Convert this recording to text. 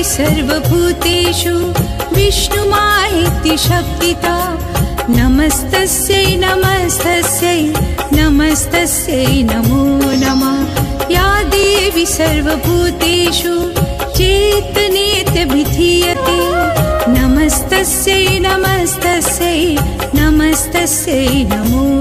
सर्वभूतेषु विष्णुमाहेति शक्तिता नमस्तस्यै नमस्तस्यै नमस्तस्यै नमो नमः। या देवी सर्वभूतेषु चैतन्येत्यभिधीयते नमस्तस्यै नमस्तस्यै नमस्तस्यै नमो